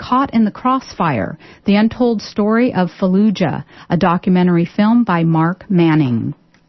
Caught in the Crossfire, The Untold Story of Fallujah, a documentary film by Mark Manning.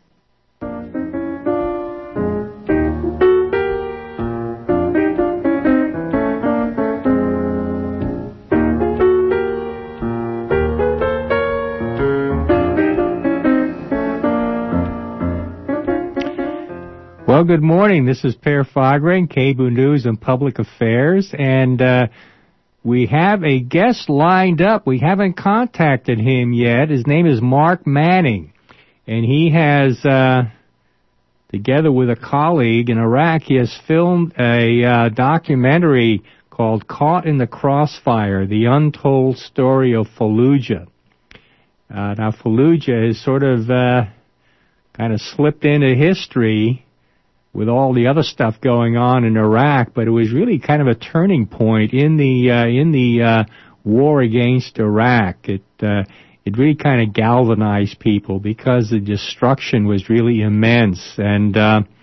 Well, good morning. This is Per Fagra, Cable News and Public Affairs, and we have a guest lined up. We haven't contacted him yet. His name is Mark Manning, and he has, together with a colleague in Iraq, he has filmed a documentary called Caught in the Crossfire, The Untold Story of Fallujah. Now, Fallujah has sort of kind of slipped into history with all the other stuff going on in Iraq, but it was really kind of a turning point in the war against Iraq. It really kind of galvanized people because the destruction was really immense, and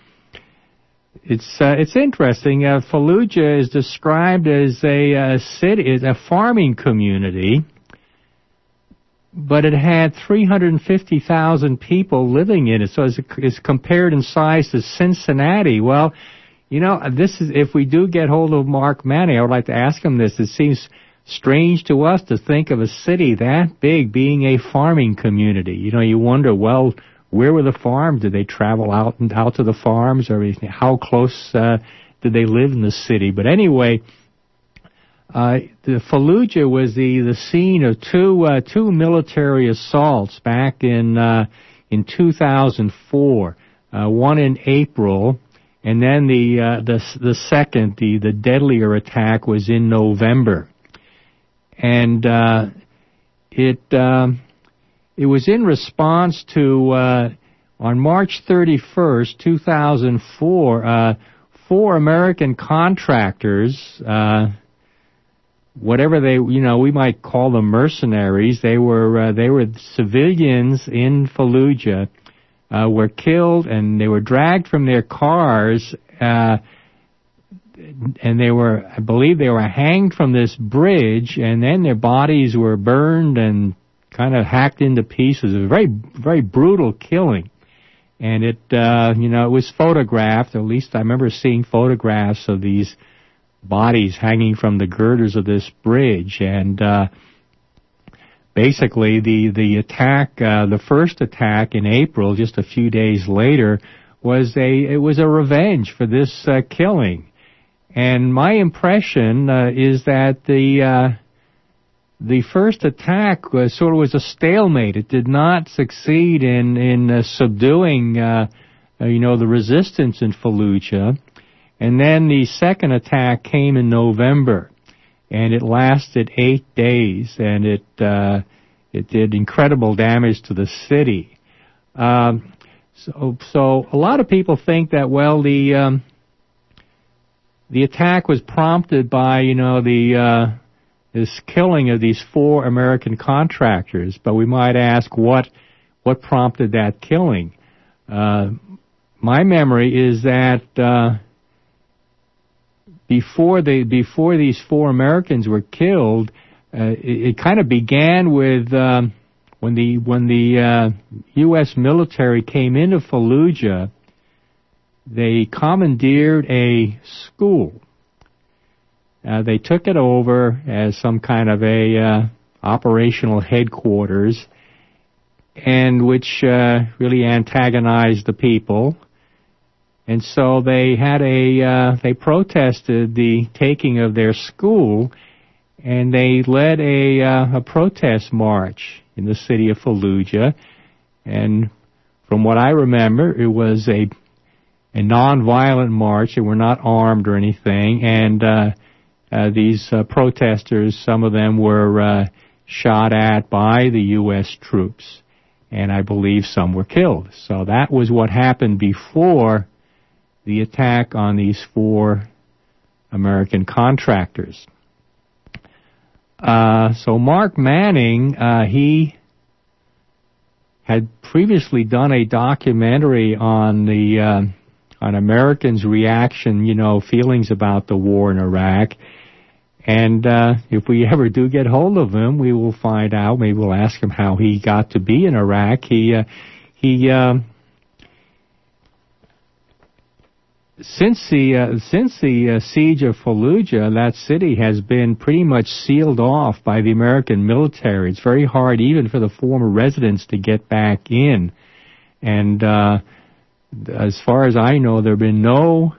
it's interesting. Fallujah is described as a city, as a farming community, but it had 350,000 people living in it, so it's compared in size to Cincinnati. Well, you know, this is, if we do get hold of Mark Manning, I would like to ask him this. It seems strange to us to think of a city that big being a farming community. You know, you wonder, well, where were the farms? Did they travel out to the farms, or how close did they live in the city? But anyway, the Fallujah was the scene of two military assaults back in 2004. One in April, and then the second, the deadlier attack, was in November. And it was in response to on March 31st, 2004, 4 American contractors, whatever they, we might call them mercenaries. They were civilians in Fallujah, were killed, and they were dragged from their cars, and I believe they were hanged from this bridge, and then their bodies were burned and kind of hacked into pieces. It was a very, very brutal killing. And it was photographed, at least I remember seeing photographs of these bodies hanging from the girders of this bridge, and basically the attack, the first attack in April, just a few days later, was a revenge for this killing. And my impression is that the first attack was a stalemate. It did not succeed in subduing the resistance in Fallujah. And then the second attack came in November, and it lasted 8 days, and it did incredible damage to the city. So a lot of people think that, well, the attack was prompted by this killing of these 4 American contractors, but we might ask what prompted that killing. My memory is that before these 4 Americans were killed, it kind of began with when the U.S. military came into Fallujah. They commandeered a school. They took it over as some kind of a operational headquarters, and which really antagonized the people. And so they protested the taking of their school, and they led a protest march in the city of Fallujah. And from what I remember, it was a nonviolent march. They were not armed or anything. And these protesters, some of them were shot at by the U.S. troops, and I believe some were killed. So that was what happened before the attack on these 4 American contractors. So Mark Manning, he had previously done a documentary on Americans' reaction, feelings about the war in Iraq, And if we ever do get hold of him, we will find out. Maybe we'll ask him how he got to be in Iraq. Since the siege of Fallujah, that city has been pretty much sealed off by the American military. It's very hard even for the former residents to get back in. And as far as I know, there have been no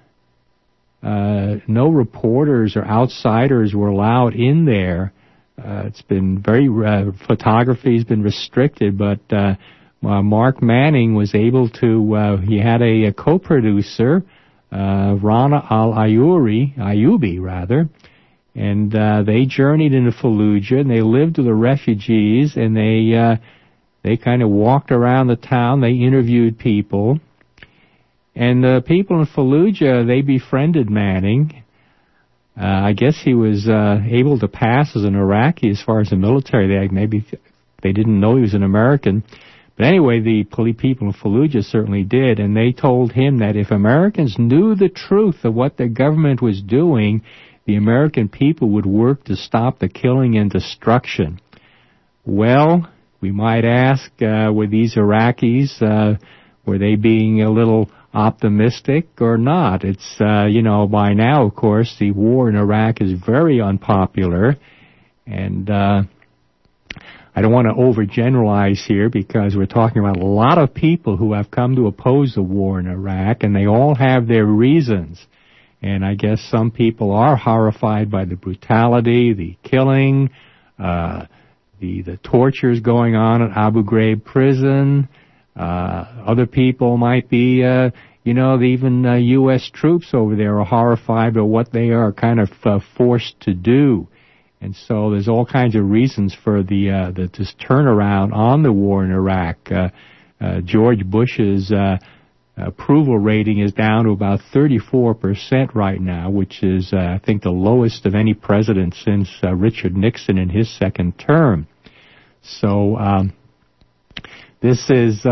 reporters or outsiders were allowed in there. It's been photography has been restricted, but Mark Manning was able to, he had a co-producer, Rana Ayubi rather, and they journeyed into Fallujah, and they lived with the refugees, and they kind of walked around the town, they interviewed people, and the people in Fallujah, they befriended Manning. I guess he was able to pass as an Iraqi as far as the military. Maybe they didn't know he was an American. But anyway, the people in Fallujah certainly did, and they told him that if Americans knew the truth of what their government was doing, the American people would work to stop the killing and destruction. Well, we might ask, were these Iraqis, were they being a little optimistic or not? It's, by now, of course, the war in Iraq is very unpopular, and I don't want to overgeneralize here because we're talking about a lot of people who have come to oppose the war in Iraq, and they all have their reasons. And I guess some people are horrified by the brutality, the killing, the tortures going on at Abu Ghraib prison. Other people might be, even U.S. troops over there are horrified by what they are kind of forced to do. And so there's all kinds of reasons for this turnaround on the war in Iraq. George Bush's approval rating is down to about 34% right now, which is, I think, the lowest of any president since Richard Nixon in his second term. So this is,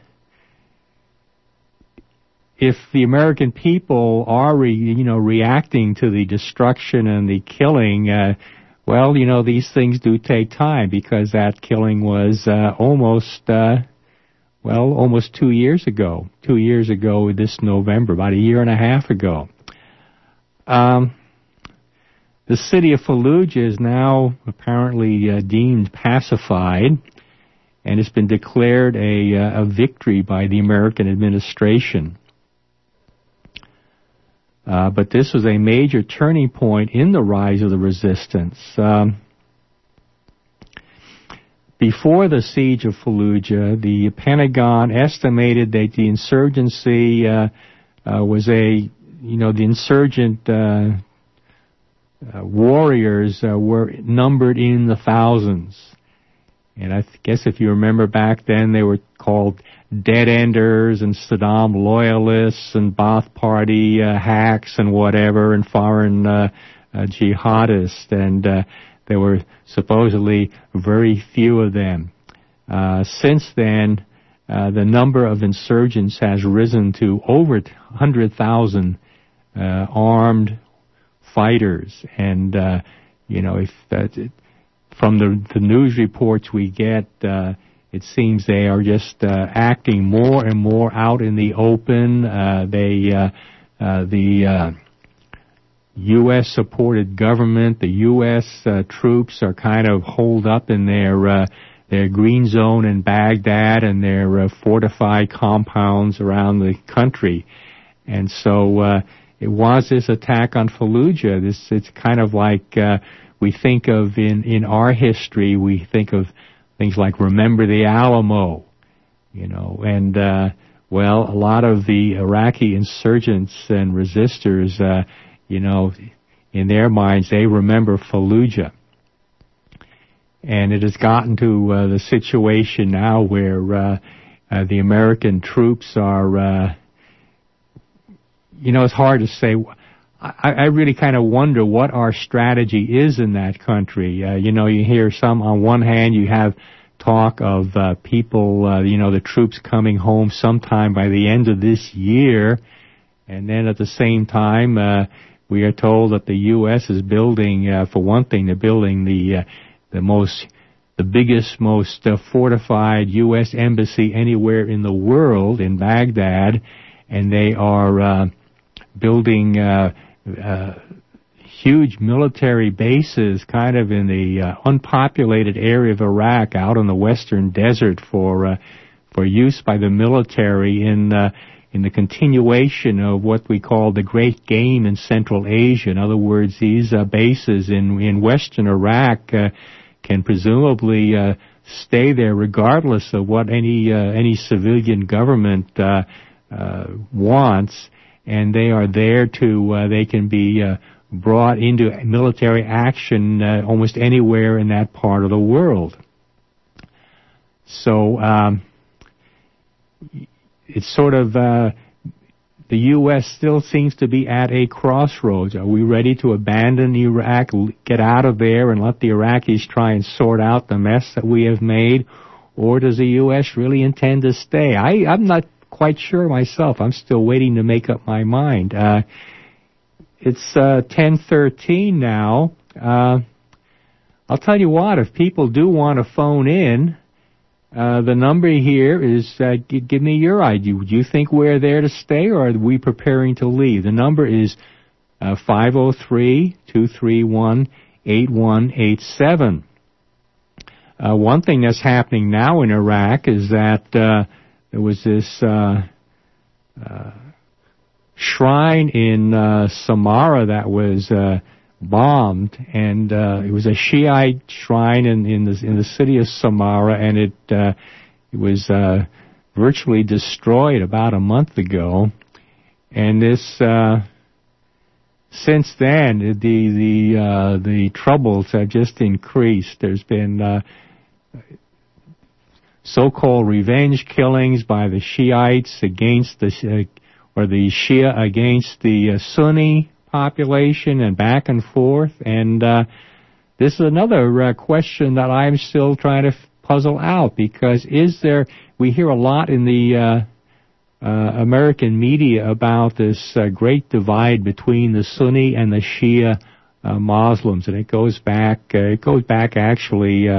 if the American people are, reacting to the destruction and the killing, these things do take time because that killing was almost 2 years ago. 2 years ago this November, about a year and a half ago. The city of Fallujah is now apparently deemed pacified, and it's been declared a victory by the American administration. But this was a major turning point in the rise of the resistance. Before the siege of Fallujah, the Pentagon estimated that the insurgency the insurgent warriors were numbered in the thousands. And I guess if you remember back then, they were called dead-enders and Saddam loyalists and Ba'ath Party hacks and whatever and foreign jihadists. And there were supposedly very few of them. Since then, the number of insurgents has risen to over 100,000 armed fighters. And, from the news reports we get, it seems they are just acting more and more out in the open. The U.S.-supported government, the U.S. Troops are kind of holed up in their green zone in Baghdad and their fortified compounds around the country. And so it was this attack on Fallujah. It's kind of like we think of in our history, we think of things like Remember the Alamo, and a lot of the Iraqi insurgents and resistors, in their minds, they remember Fallujah. And it has gotten to the situation now where the American troops are, it's hard to say. I really kind of wonder what our strategy is in that country. You hear some, on one hand, you have talk of people, the troops coming home sometime by the end of this year, and then at the same time, We are told that the U.S. is building, for one thing, they're building the biggest, most fortified U.S. embassy anywhere in the world in Baghdad, and they are building huge military bases kind of in the unpopulated area of Iraq out in the western desert for use by the military in the continuation of what we call the Great Game in Central Asia. In other words, these bases in western Iraq can presumably stay there regardless of what any civilian government wants, and they are there to they can be brought into military action almost anywhere in that part of the world. So it's sort of the U.S. still seems to be at a crossroads. Are we ready to abandon Iraq, get out of there, and let the Iraqis try and sort out the mess that we have made? Or does the U.S. really intend to stay? I'm not quite sure myself. I'm still waiting to make up my mind. It's 10:13 now. I'll tell you what, if people do want to phone in, the number here is, give me your idea. Do you think we're there to stay, or are we preparing to leave? The number is 503-231-8187. One thing that's happening now in Iraq is that there was this shrine in Samarra that was bombed, and it was a Shiite shrine in the city of Samarra, and it was virtually destroyed about a month ago. And this since then the troubles have just increased. There's been so-called revenge killings by the Shiites against the Shia against the Sunni population, and back and forth. And this is another question that I'm still trying to puzzle out, because we hear a lot in the American media about this great divide between the Sunni and the Shia Muslims, and it goes back actually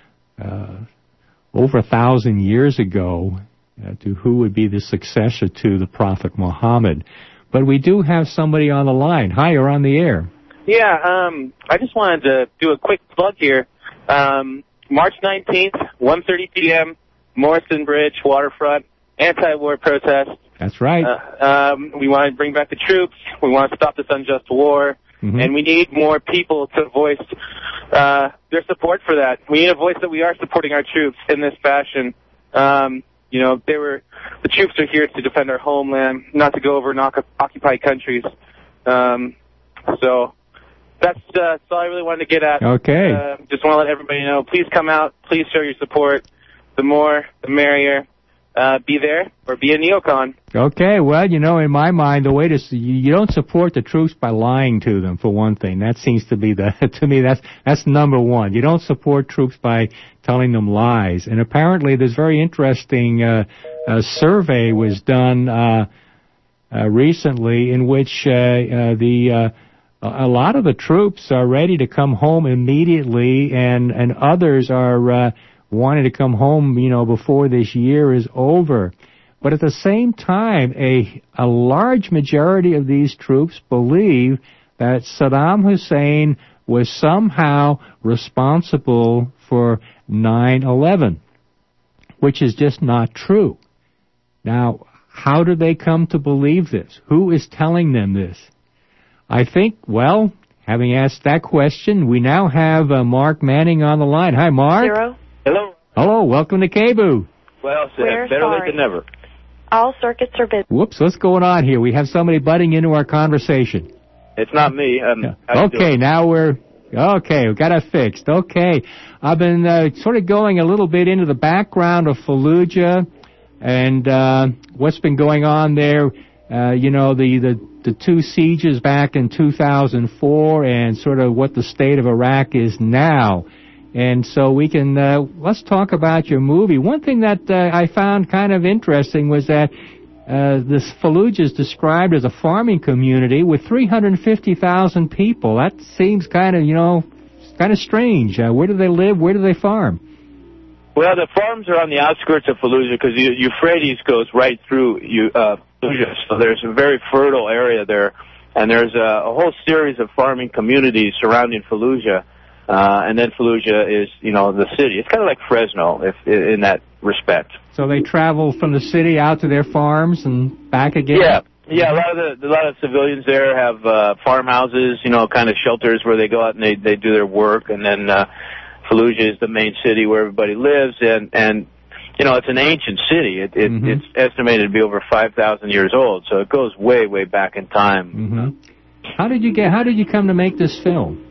over 1,000 years ago to who would be the successor to the Prophet Muhammad. But we do have somebody on the line. Hi, you're on the air. Yeah, I just wanted to do a quick plug here. March 19th, 1:30 p.m., Morrison Bridge, Waterfront, anti-war protest. That's right. We want to bring back the troops. We want to stop this unjust war. Mm-hmm. And we need more people to voice their support for that. We need a voice that we are supporting our troops in this fashion. The troops are here to defend our homeland, not to go over and occupy countries. So that's all I really wanted to get at. Okay. Just want to let everybody know, please come out. Please show your support. The more, the merrier. Be there or be a neocon. Okay, well, in my mind, the way you don't support the troops by lying to them, for one thing. That seems to be to me, that's number one. You don't support troops by telling them lies. And apparently this very interesting survey was done recently in which a lot of the troops are ready to come home immediately, and others are wanting to come home, before this year is over. But at the same time, a large majority of these troops believe that Saddam Hussein was somehow responsible for 9/11, which is just not true. Now, how do they come to believe this? Who is telling them this? I think, having asked that question, we now have Mark Manning on the line. Hi, Mark. Zero. Hello. Hello, welcome to KBOO. Well said. Better late than never. All circuits are busy. Whoops, what's going on here? We have somebody butting into our conversation. It's not me. Okay, now we got it fixed. Okay. I've been sort of going a little bit into the background of Fallujah and what's been going on there. The two sieges back in 2004 and sort of what the state of Iraq is now. And so we can, let's talk about your movie. One thing that I found kind of interesting was that this Fallujah is described as a farming community with 350,000 people. That seems kind of strange. Where do they live? Where do they farm? Well, the farms are on the outskirts of Fallujah because the Euphrates goes right through Fallujah, so there's a very fertile area there, and there's a whole series of farming communities surrounding Fallujah, and then Fallujah is, the city. It's kind of like Fresno in that respect. So they travel from the city out to their farms and back again? Yeah. A lot of civilians there have farmhouses, kind of shelters where they go out and they do their work, and then Fallujah is the main city where everybody lives, and it's an ancient city. It's estimated to be over 5,000 years old, so it goes way, way back in time. Mm-hmm. How did you come to make this film?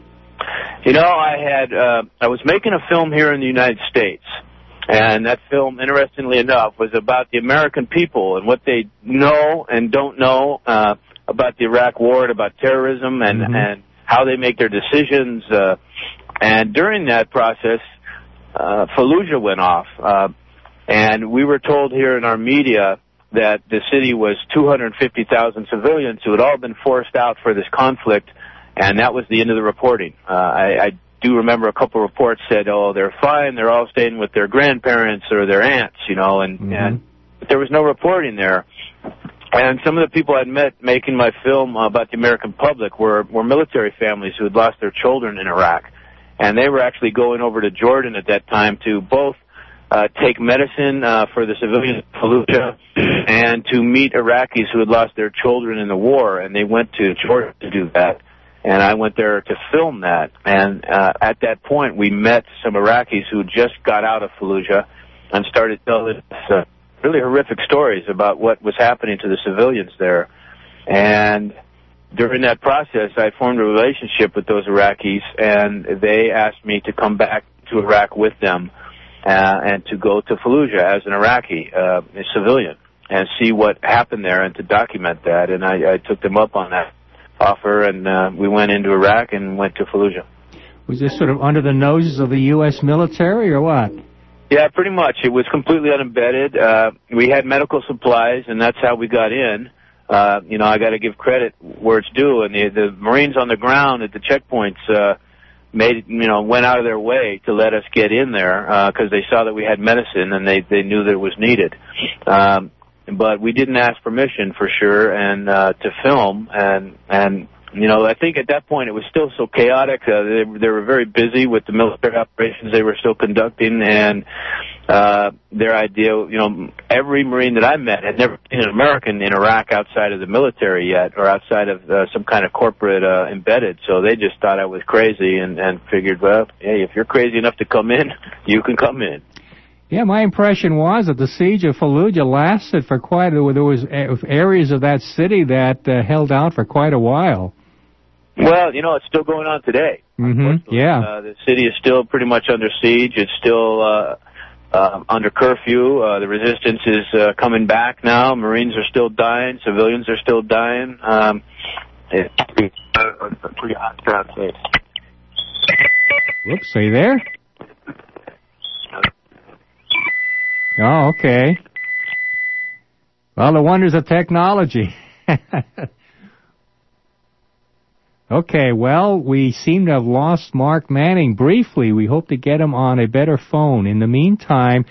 I was making a film here in the United States, and that film, interestingly enough, was about the American people and what they know and don't know about the Iraq War and about terrorism and how they make their decisions. And during that process, Fallujah went off, and we were told here in our media that the city was 250,000 civilians who had all been forced out for this conflict, and that was the end of the reporting. I do remember a couple of reports said, they're fine, they're all staying with their grandparents or their aunts, but there was no reporting there. And some of the people I'd met making my film about the American public were military families who had lost their children in Iraq. And they were actually going over to Jordan at that time to both take medicine for the civilians of Fallujah and to meet Iraqis who had lost their children in the war. And they went to Jordan to do that. And I went there to film that. And at that point, we met some Iraqis who just got out of Fallujah and started telling us really horrific stories about what was happening to the civilians there. And during that process, I formed a relationship with those Iraqis, and they asked me to come back to Iraq with them and to go to Fallujah as an Iraqi, a civilian, and see what happened there and to document that. And I took them up on that offer, and we went into Iraq and went to Fallujah. Was this sort of under the noses of the U.S. military or what? Yeah, pretty much. It was completely unembedded. We had medical supplies, and that's how we got in. I got to give credit where it's due, and the Marines on the ground at the checkpoints went out of their way to let us get in there because they saw that we had medicine and they knew that it was needed. But we didn't ask permission for sure, and to film, and I think at that point it was still so chaotic. They were very busy with the military operations they were still conducting, and their idea, every Marine that I met had never seen an American in Iraq outside of the military yet, or outside of some kind of corporate embedded. So they just thought I was crazy and figured, well, hey, if you're crazy enough to come in, you can come in. Yeah, my impression was that the siege of Fallujah lasted for there was areas of that city that held out for quite a while. Well, it's still going on today. Mm-hmm. Yeah. The city is still pretty much under siege. It's still under curfew. The resistance is coming back now. Marines are still dying. Civilians are still dying. It's a pretty hot crowd today. Whoops, are you there? Oh, okay. Well, the wonders of technology. Okay, well, we seem to have lost Mark Manning briefly. We hope to get him on a better phone. In the meantime,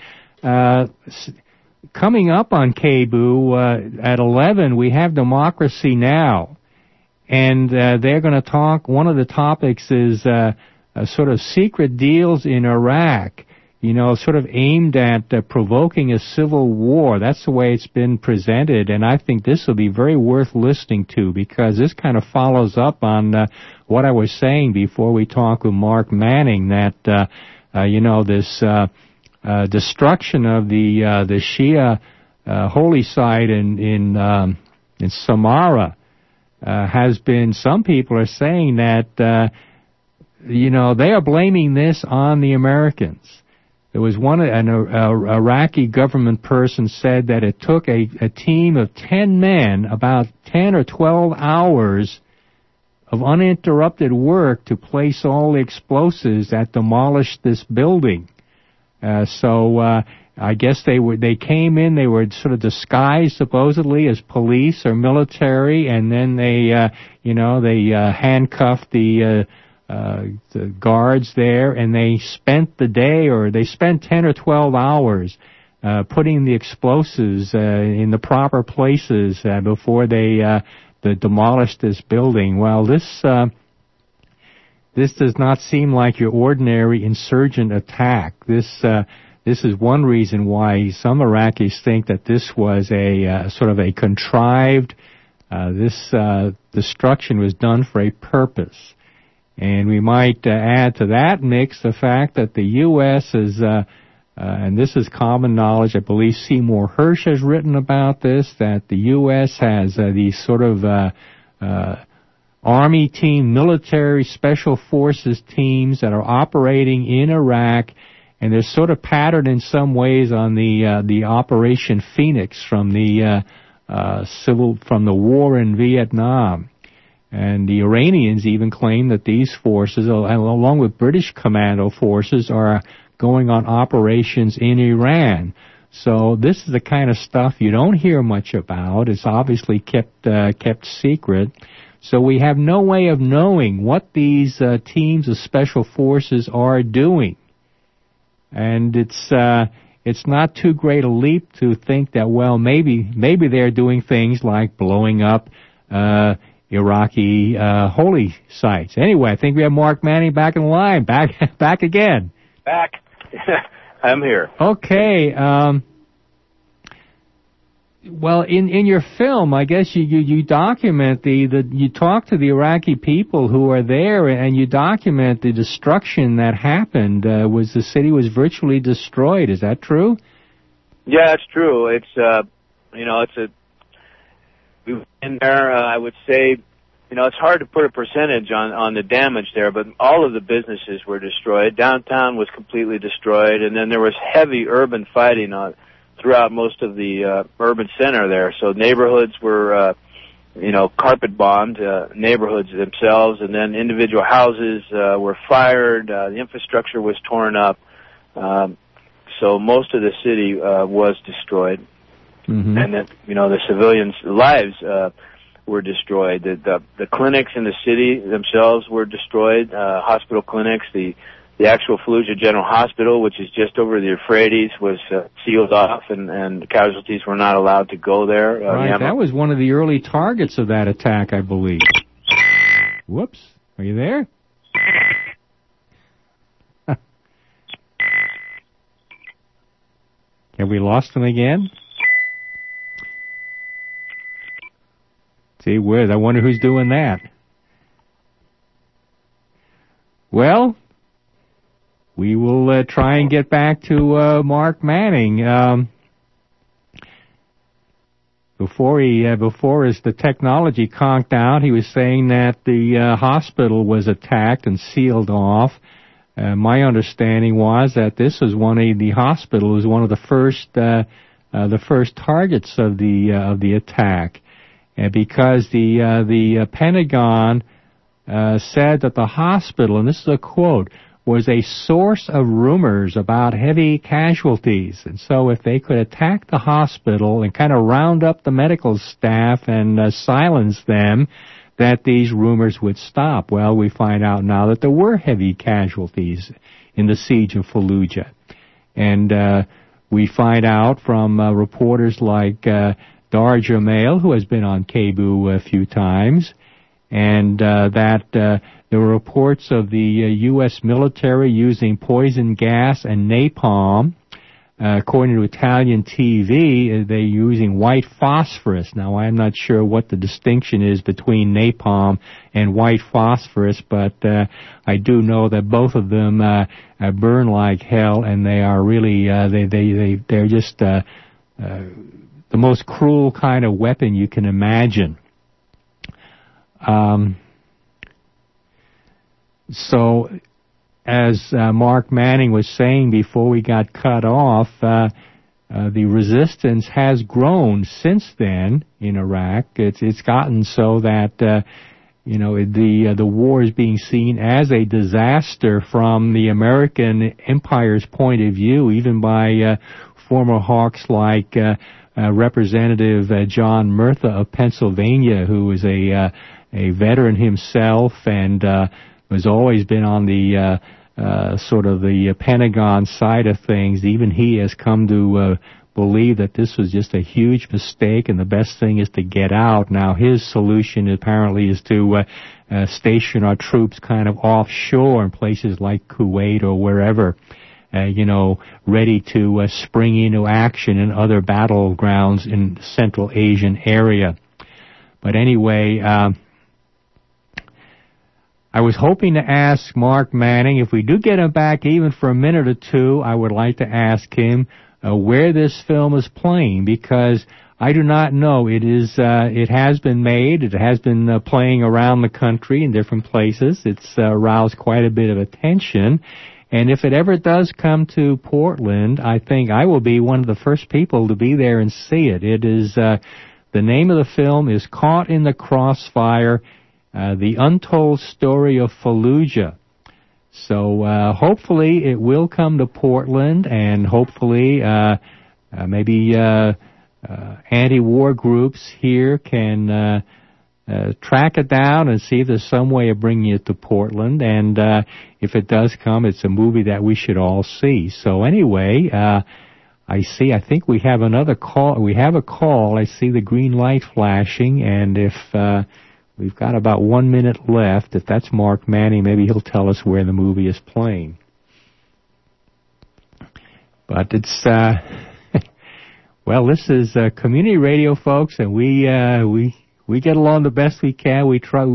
coming up on KBOO at 11, we have Democracy Now! And they're going to talk, one of the topics is sort of secret deals in Iraq, sort of aimed at provoking a civil war. That's the way it's been presented, and I think this will be very worth listening to because this kind of follows up on what I was saying before we talked with Mark Manning, that, this destruction of the Shia holy site in Samarra has been, some people are saying that, they are blaming this on the Americans. There was an Iraqi government person said that it took a team of 10 men about 10 or 12 hours of uninterrupted work to place all the explosives that demolished this building. I guess they came in, they were sort of disguised supposedly as police or military, and then they handcuffed the guards there, and they spent the day, or they spent 10 or 12 hours putting the explosives in the proper places before they demolished this building. Well, this does not seem like your ordinary insurgent attack. This is one reason why some Iraqis think that this was a sort of a contrived, this destruction was done for a purpose. And we might add to that mix the fact that the U.S. is, and this is common knowledge, I believe Seymour Hersh has written about this, that the U.S. has these sort of Army team, military special forces teams that are operating in Iraq, and they're sort of patterned in some ways on the Operation Phoenix from the war in Vietnam. And the Iranians even claim that these forces, along with British commando forces, are going on operations in Iran. So this is the kind of stuff you don't hear much about. It's obviously kept secret. So we have no way of knowing what these teams of special forces are doing. And it's not too great a leap to think that, well, maybe they're doing things like blowing up Iraqi holy sites. Anyway, I think we have Mark Manning back in the line. Back again. Back. I'm here. Okay. Well, in your film, I guess you document you talk to the Iraqi people who are there, and you document the destruction that happened. The city was virtually destroyed. Is that true? Yeah, it's true. It's we were in there. I would say, it's hard to put a percentage on the damage there, but all of the businesses were destroyed. Downtown was completely destroyed, and then there was heavy urban fighting throughout most of the urban center there. So neighborhoods were, carpet bombed, neighborhoods themselves, and then individual houses were fired. The infrastructure was torn up. So most of the city was destroyed. Mm-hmm. And then, the civilians' lives were destroyed. The clinics in the city themselves were destroyed. Hospital clinics, the actual Fallujah General Hospital, which is just over the Euphrates, was sealed off, and casualties were not allowed to go there. Right, that was one of the early targets of that attack, I believe. Whoops, are you there? Have we lost him again? See, I wonder who's doing that. Well, we will try and get back to Mark Manning. Before the technology conked out, he was saying that the hospital was attacked and sealed off. My understanding was that the hospital was one of the first targets of the attack, because the Pentagon said that the hospital, and this is a quote, was a source of rumors about heavy casualties. And so if they could attack the hospital and kind of round up the medical staff and silence them, that these rumors would stop. Well, we find out now that there were heavy casualties in the siege of Fallujah. And we find out from reporters like Dar Jamail, who has been on KBOO a few times, and that there were reports of the U.S. military using poison gas and napalm. According to Italian TV, they're using white phosphorus. Now, I'm not sure what the distinction is between napalm and white phosphorus, but I do know that both of them burn like hell, and they are really they're just the most cruel kind of weapon you can imagine. So, as Mark Manning was saying before we got cut off, the resistance has grown since then in Iraq. It's gotten so that the war is being seen as a disaster from the American empire's point of view, even by former hawks like Representative John Murtha of Pennsylvania, who is a veteran himself and has always been on the sort of the Pentagon side of things. Even he has come to believe that this was just a huge mistake and the best thing is to get out. Now his solution apparently is to station our troops kind of offshore in places like Kuwait or wherever, ready to spring into action in other battlegrounds in the Central Asian area. But anyway, I was hoping to ask Mark Manning, if we do get him back even for a minute or two, I would like to ask him where this film is playing, because I do not know. It has been made. It has been playing around the country in different places. It's aroused quite a bit of attention. And if it ever does come to Portland, I think I will be one of the first people to be there and see it. It is, the name of the film is Caught in the Crossfire, The Untold Story of Fallujah. So hopefully it will come to Portland, and hopefully maybe anti-war groups here can track it down and see if there's some way of bringing it to Portland. And if it does come, it's a movie that we should all see. So anyway, I think we have another call. We have a call. I see the green light flashing, and if we've got about 1 minute left. If that's Mark Manning, maybe he'll tell us where the movie is playing. But it's, well, this is community radio, folks, and we get along the best we can. We try.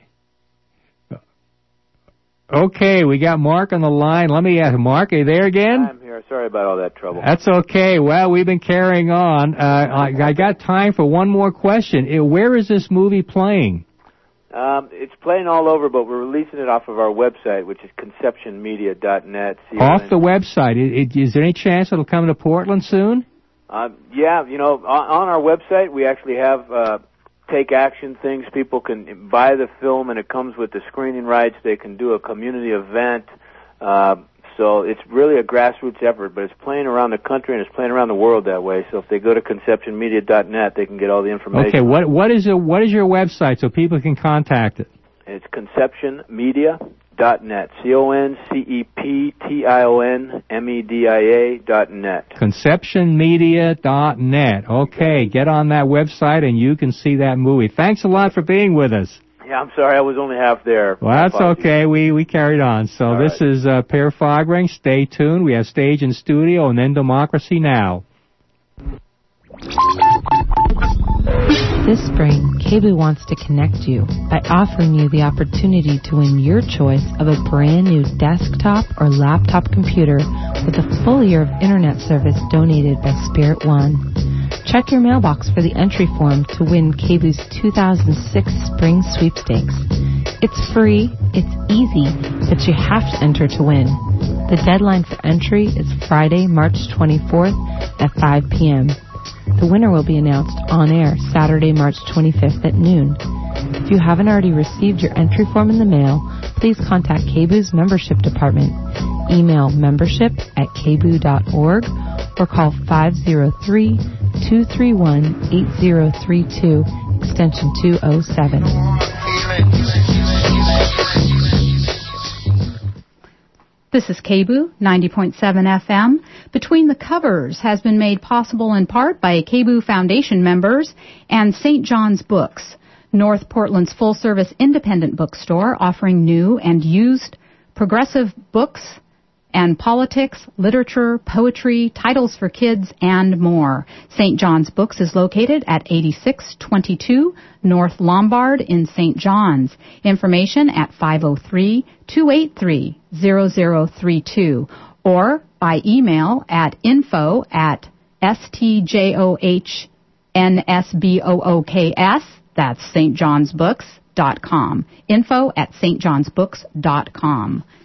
Okay, we got Mark on the line. Let me ask, Mark, are you there again? I'm here. Sorry about all that trouble. That's okay. Well, we've been carrying on. I got time for one more question. Where is this movie playing? It's playing all over, but we're releasing it off of our website, which is conceptionmedia.net. Off the website. Is there any chance it'll come to Portland soon? Yeah, on our website we actually have take action things. People can buy the film, and it comes with the screening rights. They can do a community event. So it's really a grassroots effort, but it's playing around the country and it's playing around the world that way. So if they go to conceptionmedia.net, they can get all the information. Okay, what is your website so people can contact it? It's conceptionmedia.net. ConceptionMedia.net. Conceptionmedia.net. Okay, get on that website and you can see that movie. Thanks a lot for being with us. Yeah, I'm sorry, I was only half there. Well, that's okay. We carried on. So all this is Per Fogring. Stay tuned. We have Stage and Studio and then Democracy Now! This spring, KBOO wants to connect you by offering you the opportunity to win your choice of a brand new desktop or laptop computer with a full year of internet service donated by Spirit One. Check your mailbox for the entry form to win KBOO's 2006 Spring Sweepstakes. It's free, it's easy, but you have to enter to win. The deadline for entry is Friday, March 24th at 5 p.m. The winner will be announced on air Saturday, March 25th at noon. If you haven't already received your entry form in the mail, please contact KBOO's membership department. Email membership@kboo.org or call 503-231-8032, extension 207. This is KBOO 90.7 FM. Between the Covers has been made possible in part by KBOO Foundation members and St. John's Books, North Portland's full-service independent bookstore offering new and used progressive books and politics, literature, poetry, titles for kids, and more. St. John's Books is located at 8622 North Lombard in St. John's. Information at 503-283-0032 or by email at info@stjohnsbooks, that's stjohnsbooks.com. info@stjohnsbooks.com.